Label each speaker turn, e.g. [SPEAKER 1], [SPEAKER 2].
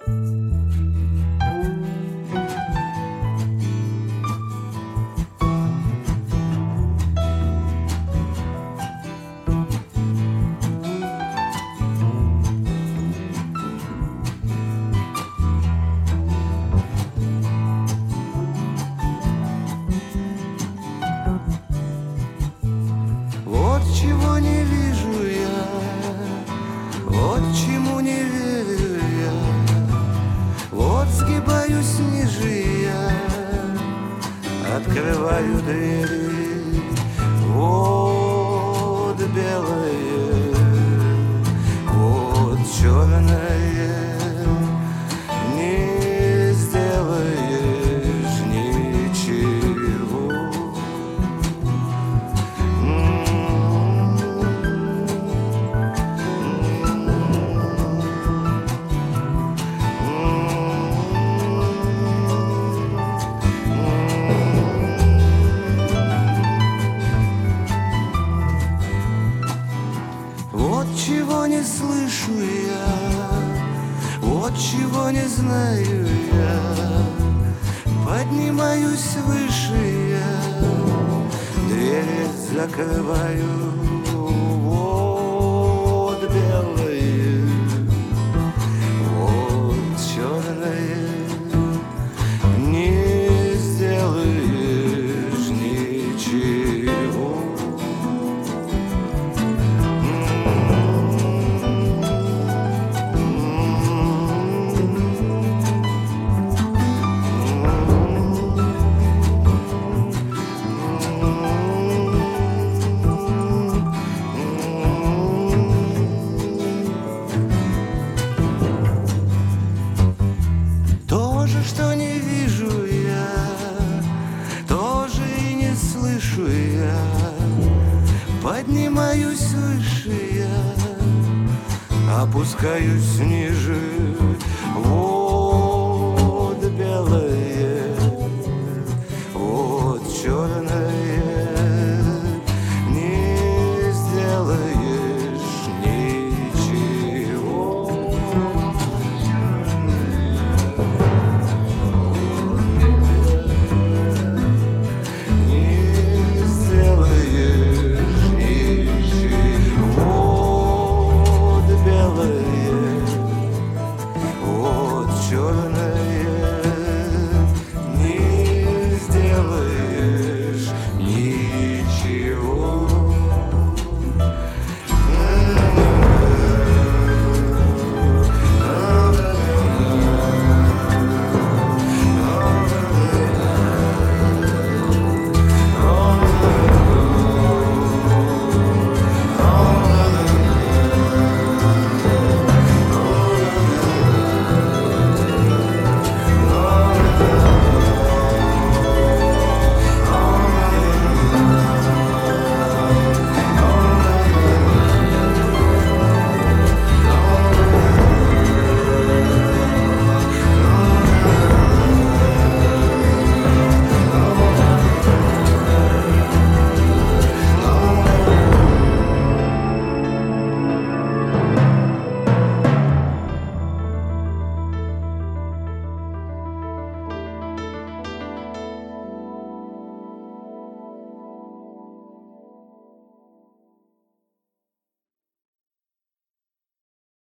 [SPEAKER 1] Чего не вижу я, вот чему не верю я, вот сгибаюсь ниже я, открываю двери, вот белое, вот черное, не сделаешь ничего. Вот чего не слышу я, вот чего не знаю я, поднимаюсь выше я, двери закрываю, вот белое, вот черное, не сделаешь ничего. То же, что не вижу я, тоже и не слышу я, поднимаюсь выше я, опускаюсь ниже. Вот